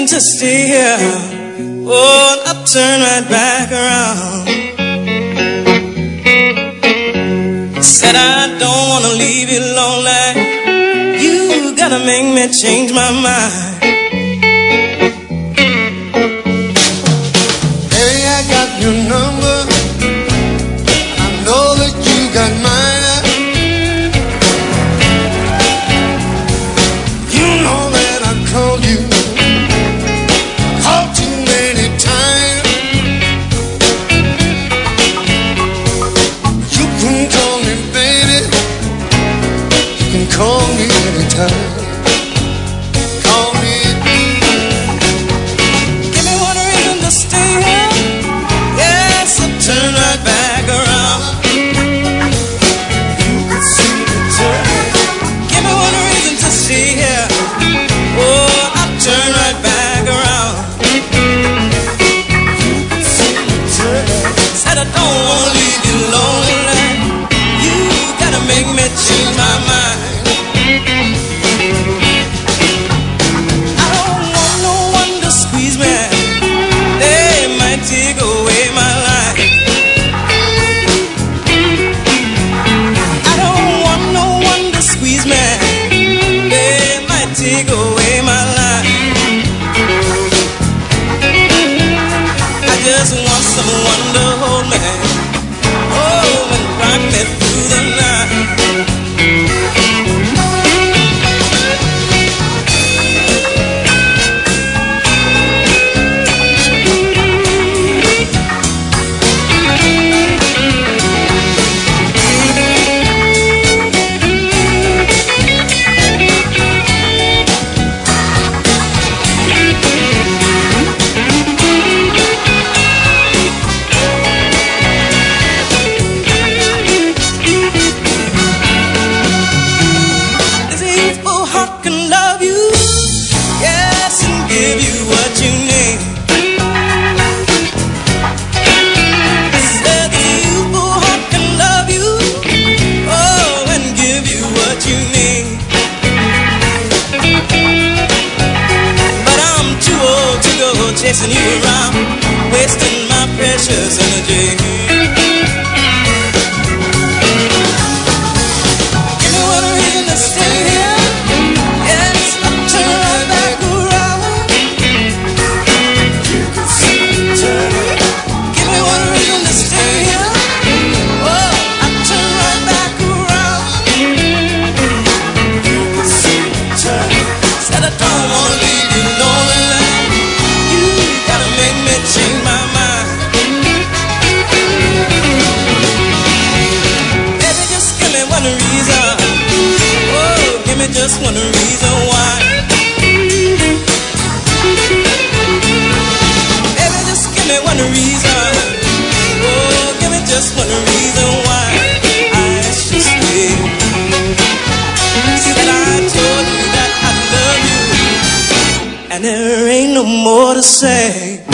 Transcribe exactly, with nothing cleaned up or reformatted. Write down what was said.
to stay here. Oh, I'll turn right back around. Said I don't wanna leave you lonely. You gotta make me change my mind. Hey, I got your number. I know that you got mine. You know that I called you, called too many times. You can call me baby, you can call me anytime. Call me. Give me one reason to stay here. Yes, I'll turn right back around. You can see the turn. Give me one reason to stay here. Oh, I'll turn right back around. Said I don't wanna leave you lonely. You gotta make me change my mind. I don't want no one to squeeze me. They might take away my life. I don't want no one to squeeze me. They might take away my life. I just want someone to hold me, oh, and rock me through the night. There's a youthful heart can love you, yes, and give you what you need. Said the youthful heart can love you, oh, and give you what you need. But I'm too old to go chasing you around, wasting my precious energy. Give me one reason to stay here. Yes, I'll turn right back around. You can see the turn. Give me one reason to stay here. Oh, I'll turn right back around. You can see the turn. Said I don't wanna leave you lonely. You gotta make me change my mind. Baby, just give me one reason. Oh, give me just one reason why. Baby, just give me one reason. Oh, give me just one reason why I should stay. Said I told you that I love you, and there ain't no more to say.